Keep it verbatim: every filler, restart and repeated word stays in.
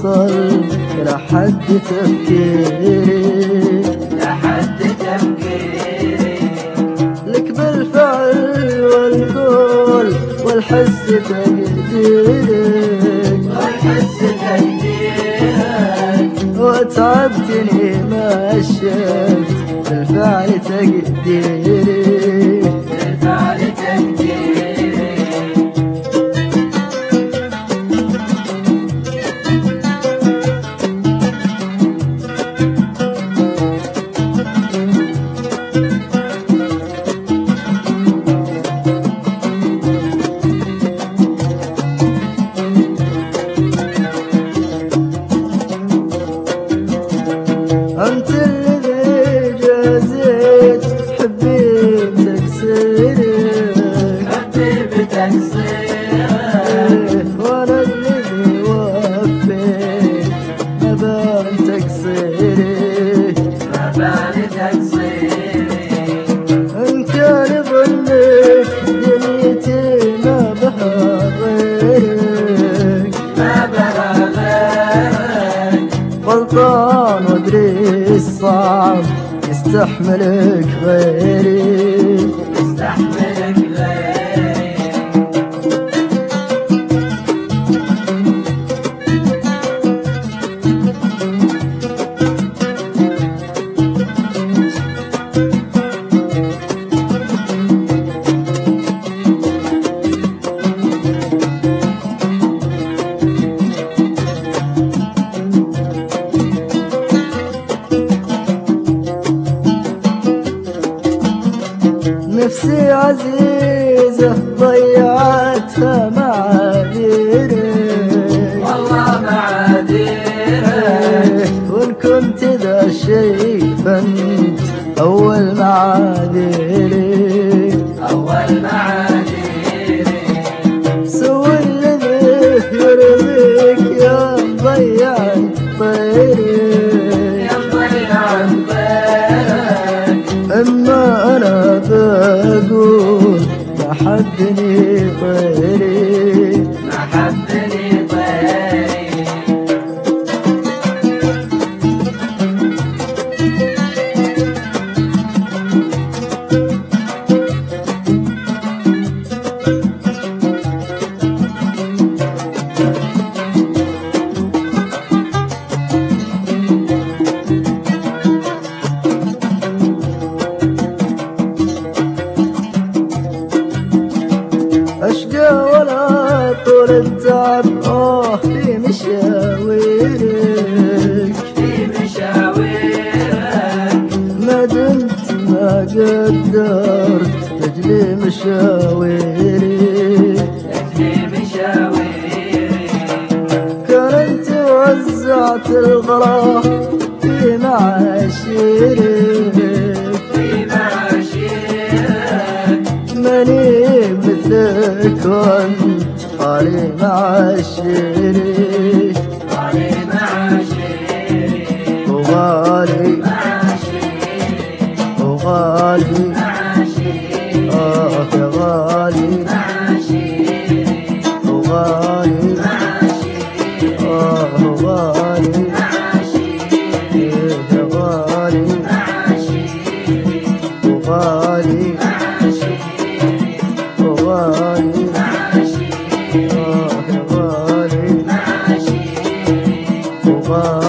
وصل لحد تفكيري لحد تفكيري لك بالفعل والقول والحس تقديرك والحس تقديرك وتعبتني ما شفت بالفعل تقديري بالفعل تقديري أنت الذي جازيت حبي بتقصيرك حبي بتقصيرك وأنا الذي وفيت ما بان تقصيرك ما بان تقصيري إن كان ظنك دنيتي ما بها غيرك ما بها غيرك غلطان وادري الصعب يستحملك غيري يستحملك غيري نفسي عزيزة ضيعتها معاذيرك والله معاذيرك وإن كنت ذا شيء فانت أول معاذيري أول معاذيري سوي الذي يرضيك يا مضيع طيري يا مضيع طيرك أما أنا بقول ما حبني طيري ما حبني طيري أشقى ولا طول التعب آه في مشاويرك في مشاويرك ما دمت ما قدرت تجلي مشاويري تجلي مشاويري كان انت وزعت الغلا في معاشيرك في معاشيرك ماني مثلك وانت خالي معاشيري غالي معاشيري وغالي معاشيري وغالي معاشيري آه يا غالي معاشيري وغالي معاشيري آه وغالي معاشيري يا غالي معاشيري وغالي معاشيري وغالي معاشيري آه يا غالي معاشيري وغالي